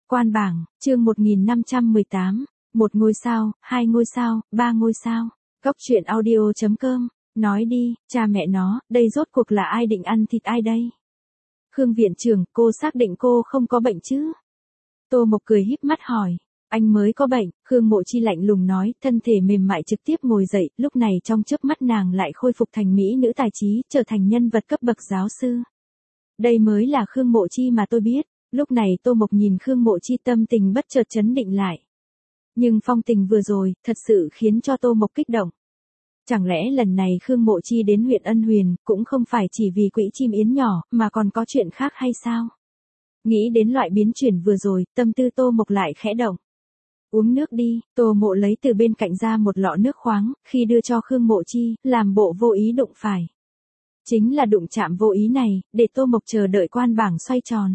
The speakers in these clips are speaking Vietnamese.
Quan bảng, chương 1518, 1 ngôi sao, 2 ngôi sao, 3 ngôi sao. Góc truyện audio.com, nói đi, cha mẹ nó, đây rốt cuộc là ai định ăn thịt ai đây? Khương viện trưởng, cô xác định cô không có bệnh chứ? Tô Mộc cười híp mắt hỏi. Anh mới có bệnh, Khương Mộ Chi lạnh lùng nói, thân thể mềm mại trực tiếp ngồi dậy, lúc này trong chớp mắt nàng lại khôi phục thành mỹ nữ tài trí, trở thành nhân vật cấp bậc giáo sư. Đây mới là Khương Mộ Chi mà tôi biết. Lúc này Tô Mộc nhìn Khương Mộ Chi tâm tình bất chợt chấn định lại. Nhưng phong tình vừa rồi, thật sự khiến cho Tô Mộc kích động. Chẳng lẽ lần này Khương Mộ Chi đến huyện Ân Huyền, cũng không phải chỉ vì quỹ chim yến nhỏ, mà còn có chuyện khác hay sao? Nghĩ đến loại biến chuyển vừa rồi, tâm tư Tô Mộc lại khẽ động. Uống nước đi, Tô Mộ lấy từ bên cạnh ra một lọ nước khoáng, khi đưa cho Khương Mộ Chi, làm bộ vô ý đụng phải. Chính là đụng chạm vô ý này, để Tô Mộc chờ đợi quan bảng xoay tròn.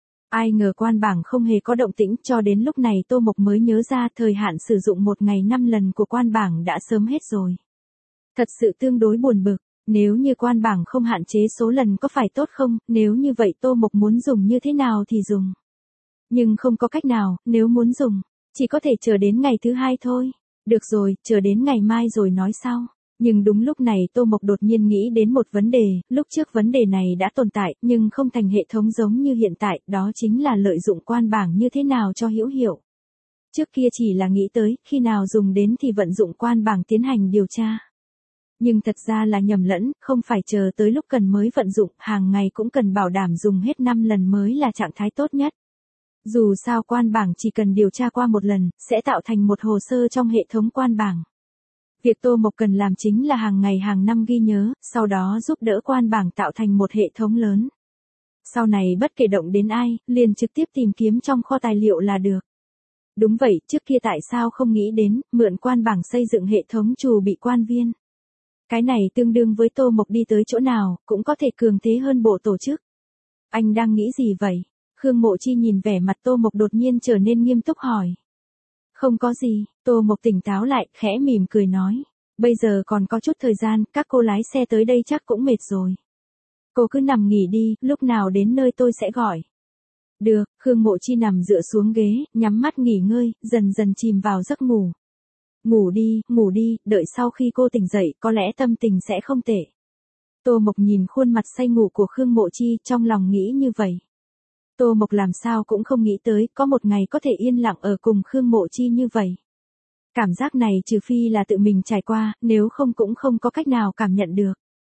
Ai ngờ quan bảng không hề có động tĩnh, cho đến lúc này Tô Mộc mới nhớ ra thời hạn sử dụng 1 ngày 5 lần của quan bảng đã sớm hết rồi. Thật sự tương đối buồn bực, nếu như quan bảng không hạn chế số lần có phải tốt không, nếu như vậy Tô Mộc muốn dùng như thế nào thì dùng. Nhưng không có cách nào, nếu muốn dùng, chỉ có thể chờ đến ngày thứ 2 thôi. Được rồi, chờ đến ngày mai rồi nói sau. Nhưng đúng lúc này Tô Mộc đột nhiên nghĩ đến một vấn đề, lúc trước vấn đề này đã tồn tại, nhưng không thành hệ thống giống như hiện tại, đó chính là lợi dụng quan bảng như thế nào cho hữu hiệu. Trước kia chỉ là nghĩ tới, khi nào dùng đến thì vận dụng quan bảng tiến hành điều tra. Nhưng thật ra là nhầm lẫn, không phải chờ tới lúc cần mới vận dụng, hàng ngày cũng cần bảo đảm dùng hết 5 lần mới là trạng thái tốt nhất. Dù sao quan bảng chỉ cần điều tra qua một lần, sẽ tạo thành một hồ sơ trong hệ thống quan bảng. Việc Tô Mộc cần làm chính là hàng ngày hàng năm ghi nhớ, sau đó giúp đỡ quan bảng tạo thành một hệ thống lớn. Sau này bất kể động đến ai, liền trực tiếp tìm kiếm trong kho tài liệu là được. Đúng vậy, trước kia tại sao không nghĩ đến, mượn quan bảng xây dựng hệ thống trù bị quan viên. Cái này tương đương với Tô Mộc đi tới chỗ nào, cũng có thể cường thế hơn bộ tổ chức. Anh đang nghĩ gì vậy? Khương Mộ Chi nhìn vẻ mặt Tô Mộc đột nhiên trở nên nghiêm túc hỏi. Không có gì, Tô Mộc tỉnh táo lại, khẽ mỉm cười nói. Bây giờ còn có chút thời gian, các cô lái xe tới đây chắc cũng mệt rồi. Cô cứ nằm nghỉ đi, lúc nào đến nơi tôi sẽ gọi. Được, Khương Mộ Chi nằm dựa xuống ghế, nhắm mắt nghỉ ngơi, dần dần chìm vào giấc ngủ. Ngủ đi, đợi sau khi cô tỉnh dậy, có lẽ tâm tình sẽ không tệ. Tô Mộc nhìn khuôn mặt say ngủ của Khương Mộ Chi, trong lòng nghĩ như vậy. Tô Mộc làm sao cũng không nghĩ tới, có một ngày có thể yên lặng ở cùng Khương Mộ Chi như vậy. Cảm giác này trừ phi là tự mình trải qua, nếu không cũng không có cách nào cảm nhận được.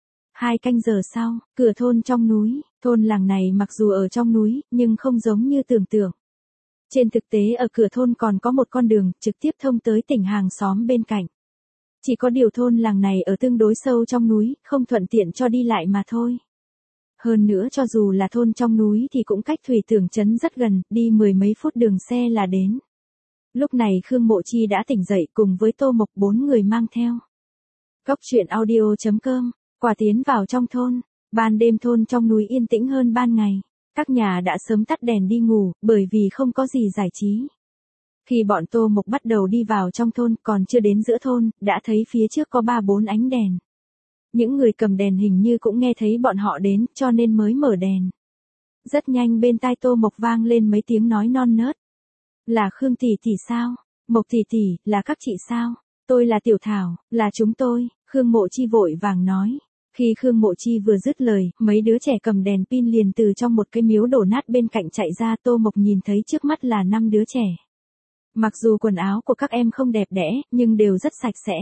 2 canh giờ sau, cửa thôn trong núi, thôn làng này mặc dù ở trong núi, nhưng không giống như tưởng tượng. Trên thực tế ở cửa thôn còn có một con đường, trực tiếp thông tới tỉnh hàng xóm bên cạnh. Chỉ có điều thôn làng này ở tương đối sâu trong núi, không thuận tiện cho đi lại mà thôi. Hơn nữa cho dù là thôn trong núi thì cũng cách Thủy Tưởng trấn rất gần, đi 10 mấy phút đường xe là đến. Lúc này Khương Mộ Chi đã tỉnh dậy cùng với Tô Mộc 4 người mang theo. Góc truyện audio.com, quả tiến vào trong thôn, ban đêm thôn trong núi yên tĩnh hơn ban ngày. Các nhà đã sớm tắt đèn đi ngủ, bởi vì không có gì giải trí. Khi bọn Tô Mộc bắt đầu đi vào trong thôn, còn chưa đến giữa thôn, đã thấy phía trước có 3-4 ánh đèn. Những người cầm đèn hình như cũng nghe thấy bọn họ đến, cho nên mới mở đèn. Rất nhanh bên tai Tô Mộc vang lên mấy tiếng nói non nớt. Là Khương tỷ tỷ sao? Mộc tỷ tỷ, là các chị sao? Tôi là Tiểu Thảo, là chúng tôi, Khương Mộ Chi vội vàng nói. Khi Khương Mộ Chi vừa dứt lời, mấy đứa trẻ cầm đèn pin liền từ trong một cái miếu đổ nát bên cạnh chạy ra. Tô Mộc nhìn thấy trước mắt là 5 đứa trẻ. Mặc dù quần áo của các em không đẹp đẽ, nhưng đều rất sạch sẽ.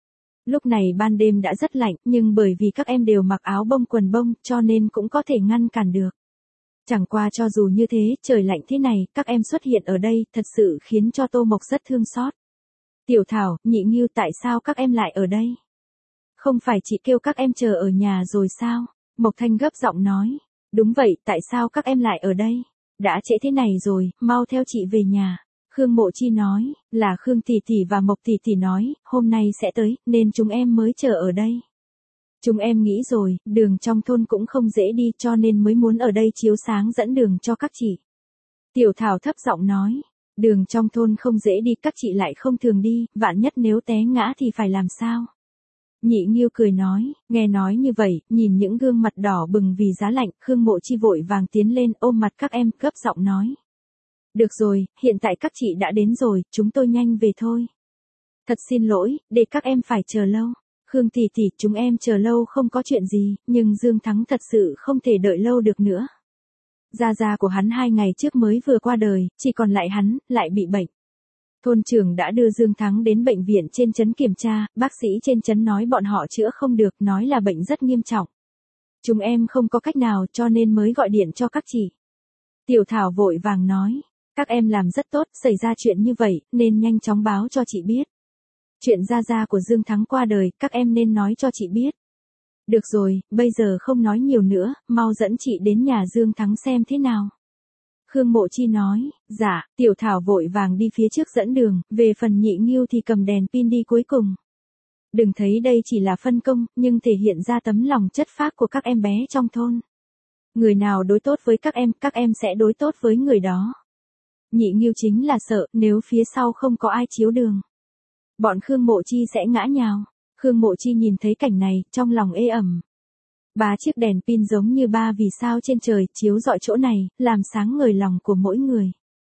Lúc này ban đêm đã rất lạnh, nhưng bởi vì các em đều mặc áo bông quần bông, cho nên cũng có thể ngăn cản được. Chẳng qua cho dù như thế, trời lạnh thế này, các em xuất hiện ở đây, thật sự khiến cho Tô Mộc rất thương xót. Tiểu Thảo, Nhị Nghiêu, tại sao các em lại ở đây? Không phải chị kêu các em chờ ở nhà rồi sao? Mộc Thanh gấp giọng nói. Đúng vậy, tại sao các em lại ở đây? Đã trễ thế này rồi, mau theo chị về nhà. Khương Mộ Chi nói, là Khương tỷ tỷ và Mộc tỷ tỷ nói, hôm nay sẽ tới, nên chúng em mới chờ ở đây. Chúng em nghĩ rồi, đường trong thôn cũng không dễ đi cho nên mới muốn ở đây chiếu sáng dẫn đường cho các chị. Tiểu Thảo thấp giọng nói, đường trong thôn không dễ đi, các chị lại không thường đi, vạn nhất nếu té ngã thì phải làm sao? Nhị Nghiêu cười nói, nghe nói như vậy, nhìn những gương mặt đỏ bừng vì giá lạnh, Khương Mộ Chi vội vàng tiến lên ôm mặt các em, gấp giọng nói. Được rồi, hiện tại các chị đã đến rồi, chúng tôi nhanh về thôi. Thật xin lỗi, để các em phải chờ lâu. Khương tỷ tỷ, chúng em chờ lâu không có chuyện gì, nhưng Dương Thắng thật sự không thể đợi lâu được nữa. Gia gia của hắn 2 ngày trước mới vừa qua đời, chỉ còn lại hắn, lại bị bệnh. Thôn trưởng đã đưa Dương Thắng đến bệnh viện trên trấn kiểm tra, bác sĩ trên trấn nói bọn họ chữa không được, nói là bệnh rất nghiêm trọng. Chúng em không có cách nào cho nên mới gọi điện cho các chị. Tiểu Thảo vội vàng nói, các em làm rất tốt, xảy ra chuyện như vậy, nên nhanh chóng báo cho chị biết. Chuyện gia gia của Dương Thắng qua đời, các em nên nói cho chị biết. Được rồi, bây giờ không nói nhiều nữa, mau dẫn chị đến nhà Dương Thắng xem thế nào. Khương Mộ Chi nói, dạ, Tiểu Thảo vội vàng đi phía trước dẫn đường, về phần Nhị Nghiêu thì cầm đèn pin đi cuối cùng. Đừng thấy đây chỉ là phân công, nhưng thể hiện ra tấm lòng chất phác của các em bé trong thôn. Người nào đối tốt với các em sẽ đối tốt với người đó. Nhị Nghiêu chính là sợ, nếu phía sau không có ai chiếu đường, bọn Khương Mộ Chi sẽ ngã nhào. Khương Mộ Chi nhìn thấy cảnh này, trong lòng ê ẩm. 3 chiếc đèn pin giống như 3 vì sao trên trời, chiếu rọi chỗ này, làm sáng ngời lòng của mỗi người.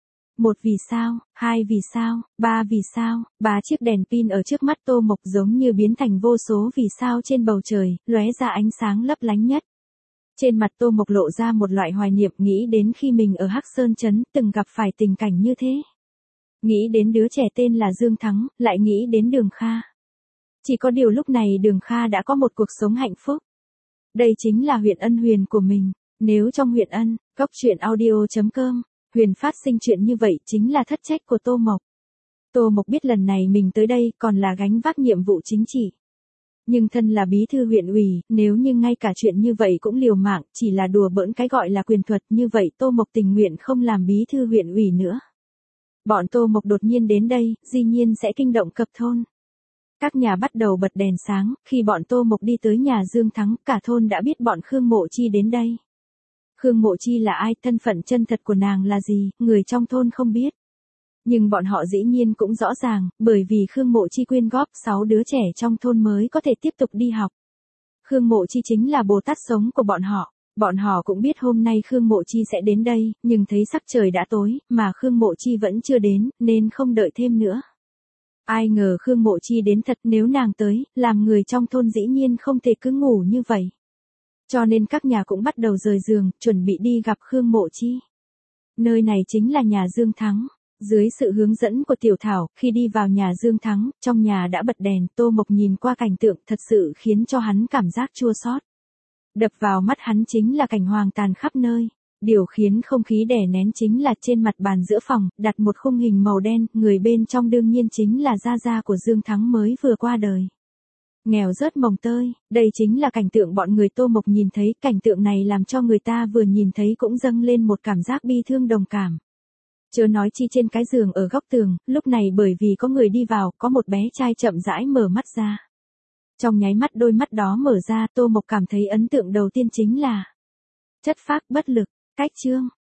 1 vì sao, 2 vì sao, 3 vì sao, 3 chiếc đèn pin ở trước mắt Tô Mộc giống như biến thành vô số vì sao trên bầu trời, lóe ra ánh sáng lấp lánh nhất. Trên mặt Tô Mộc lộ ra một loại hoài niệm, nghĩ đến khi mình ở Hắc Sơn Trấn, từng gặp phải tình cảnh như thế. Nghĩ đến đứa trẻ tên là Dương Thắng, lại nghĩ đến Đường Kha. Chỉ có điều lúc này Đường Kha đã có một cuộc sống hạnh phúc. Đây chính là huyện Ân Huyền của mình. Nếu trong huyện Ân, Cốc Truyện Audio.com, Huyền phát sinh chuyện như vậy chính là thất trách của Tô Mộc. Tô Mộc biết lần này mình tới đây còn là gánh vác nhiệm vụ chính trị. Nhưng thân là bí thư huyện ủy, nếu như ngay cả chuyện như vậy cũng liều mạng, chỉ là đùa bỡn cái gọi là quyền thuật, như vậy Tô Mộc tình nguyện không làm bí thư huyện ủy nữa. Bọn Tô Mộc đột nhiên đến đây, dĩ nhiên sẽ kinh động cập thôn. Các nhà bắt đầu bật đèn sáng, khi bọn Tô Mộc đi tới nhà Dương Thắng, cả thôn đã biết bọn Khương Mộ Chi đến đây. Khương Mộ Chi là ai, thân phận chân thật của nàng là gì, người trong thôn không biết. Nhưng bọn họ dĩ nhiên cũng rõ ràng, bởi vì Khương Mộ Chi quyên góp 6 đứa trẻ trong thôn mới có thể tiếp tục đi học. Khương Mộ Chi chính là Bồ Tát sống của bọn họ. Bọn họ cũng biết hôm nay Khương Mộ Chi sẽ đến đây, nhưng thấy sắc trời đã tối, mà Khương Mộ Chi vẫn chưa đến, nên không đợi thêm nữa. Ai ngờ Khương Mộ Chi đến thật, nếu nàng tới, làm người trong thôn dĩ nhiên không thể cứ ngủ như vậy. Cho nên các nhà cũng bắt đầu rời giường, chuẩn bị đi gặp Khương Mộ Chi. Nơi này chính là nhà Dương Thắng. Dưới sự hướng dẫn của Tiểu Thảo, khi đi vào nhà Dương Thắng, trong nhà đã bật đèn, Tô Mộc nhìn qua cảnh tượng thật sự khiến cho hắn cảm giác chua xót. Đập vào mắt hắn chính là cảnh hoang tàn khắp nơi. Điều khiến không khí đè nén chính là trên mặt bàn giữa phòng, đặt một khung hình màu đen, người bên trong đương nhiên chính là gia gia của Dương Thắng mới vừa qua đời. Nghèo rớt mồng tơi, đây chính là cảnh tượng bọn người Tô Mộc nhìn thấy, cảnh tượng này làm cho người ta vừa nhìn thấy cũng dâng lên một cảm giác bi thương đồng cảm. Chớ nói chi trên cái giường ở góc tường, lúc này bởi vì có người đi vào, có một bé trai chậm rãi mở mắt ra. Trong nháy mắt đôi mắt đó mở ra, Tô Mộc cảm thấy ấn tượng đầu tiên chính là chất phác bất lực. Cách chương